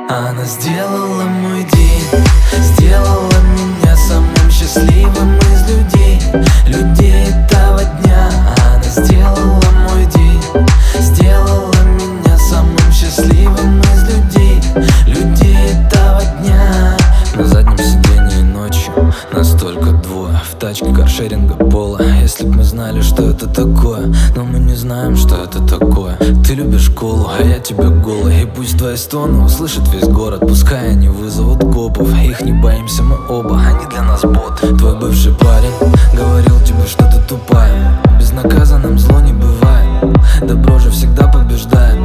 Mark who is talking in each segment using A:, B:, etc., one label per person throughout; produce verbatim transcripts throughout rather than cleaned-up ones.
A: Она сделала мой день, сделала меня самым счастливым из людей, людей этого дня. Она сделала мой день, сделала меня самым счастливым из людей, людей этого дня. На заднем сиденье ночью нас только двое, в тачке каршеринга пола. Если б мы знали, что это такое, но мы не знаем, что это такое. Ты любишь колу, а я тебя голый. И пусть твои стоны услышит весь город, пускай они вызовут копов. Их не боимся мы оба, они для нас боты. Твой бывший парень говорил тебе, что ты тупая. Безнаказанным зло не бывает, добро же всегда побеждает.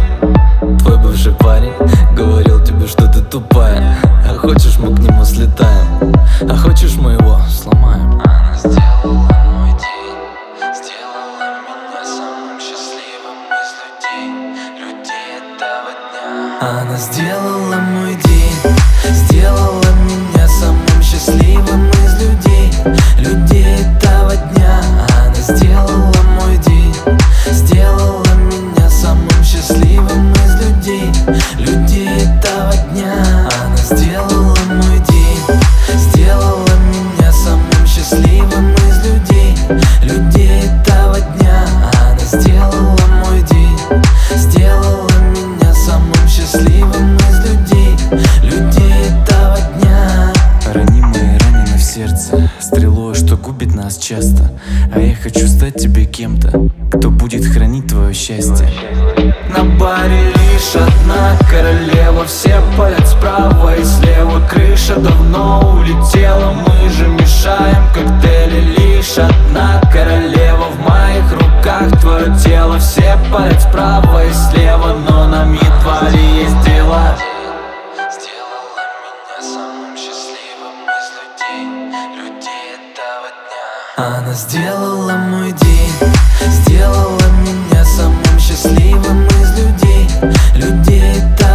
A: Твой бывший парень говорил тебе, что ты тупая. А хочешь, мы к нему слетаем, а хочешь, мы его сломаем. Она сделала мой день, сделала меня самым счастливым из людей, людей этого дня. Она сделала мой день, сделала меня самым счастливым из людей, людей этого дня. Она сделала мой день, сделала меня самым счастливым из людей, людей этого дня. Она сделала мой день, сделала меня самым счастливым из людей, людей этого дня. Она сделала мой день, сделала меня самым счастливым из людей, людей этого дня.
B: Ранимые ранены в сердце стрелой, что губит нас часто. А я хочу стать тебе кем-то, кто будет хранить твое счастье.
A: На баре лишь одна королева, все палят справа и слева. Крыша давно улетела, мы же мешаем коктейли. Лишь одна королева, в моих руках твое тело. Все палят справа и слева, но нам едва ли есть дела. Сделала меня самым счастливым из людей, людей этого дня. Она сделала мой день, сделала меня самым счастливым из людей, людей этого дня.